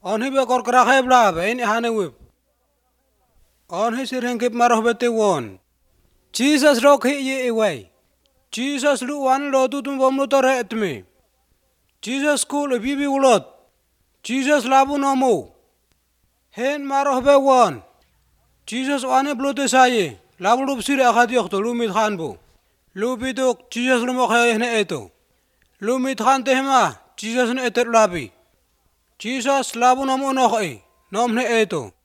On hi be kor kra khay bla be in hane wip. On hi sirhen kip maroh bete won. Jesus rock hi ye away. Jesus lu wan lo tu tum bom lu tore etme. Jesus school bibi ulot. Jesus labu nomo. Hen maroh be won. Jesus wane blote saye. Labu lup sire akhati okto lumit khan bu. Lupiduk Jesus lumo khay ne eto. Lumit khan tehma Jesus ne eter labi. Jesus labu nomo no khay. Nom ne eto.